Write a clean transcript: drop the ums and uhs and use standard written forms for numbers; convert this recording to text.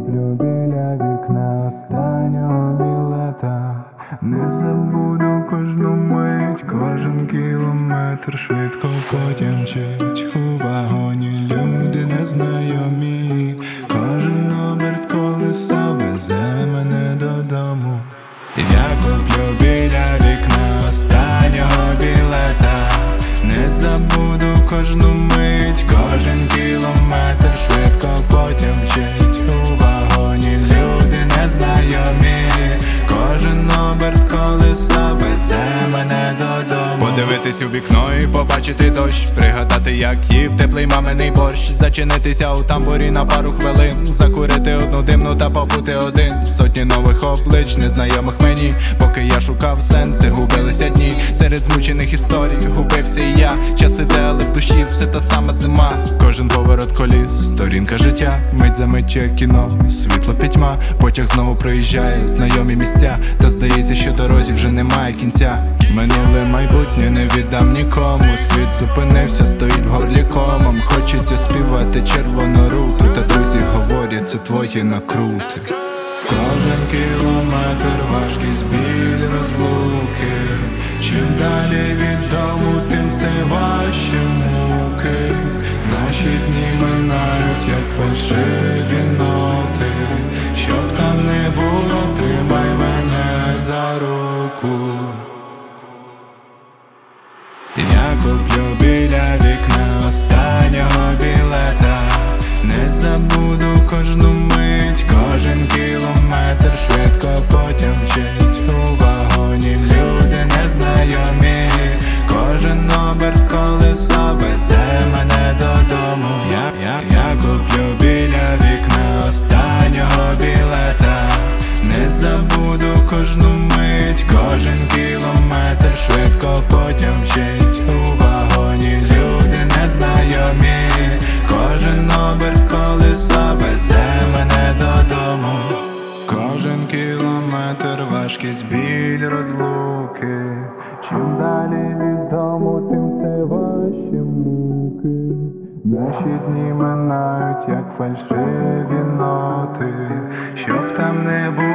куплю біля вікна останнього білета. Не забуду кожну мить, кожен кілометр швидко потім мчить у вагоні люди незнайомі. Кожен оберт колеса везе мене додому. Я куплю біля вікна останнього білета. Не забуду кожну мить, кожен кілометр швидко потім мчить у вагоні люди незнайомі. Кожен оберт колеса везе мене додому. Подивитись у вікно і побачити дощ, пригадати, як їв теплий маминий борщ. Зачинитися у тамбурі на пару хвилин, закурити одну димну та побути один. Сотні нових облич, незнайомих мені. Поки я шукав сенси, губилися дні. Серед змучених історій губився і я. Час іде, але в душі все та сама зима. Кожен поворот коліс, сторінка життя. Мить за миттю як кіно, світло пітьма. Потяг знову проїжджає знайомі місця. Та здається, що дорозі вже немає кінця. Минуле майбутнє не віддам нікому. Світ зупинився, стоїть в горлі комом. Хочеться співати червону руту, та друзі говорять, це твої накрути. Кожен кілометр важкість, біль, розлуки. Чим далі від дому, тим все важче муки. Наші дні минають, як фальшиві ноти. Щоб там не було, тримай мене за руку. Я куплю біля вікна останнього білета. Не забуду кожну мить, кожен кілометр швидко потім мчить у вагоні люди незнайомі. Кожен оберт колеса везе мене додому. Я куплю біля вікна останнього білета. Не забуду кожну мить, кожен кілометр швидко потім мчить у вагоні люди незнайомі. Кожен оберт колеса везе мене додому. Кожен кілометр важкість, біль, розлуки. Чим далі від дому, тим все важче муки. Наші дні минають, як фальшиві ноти. Щоб там не було,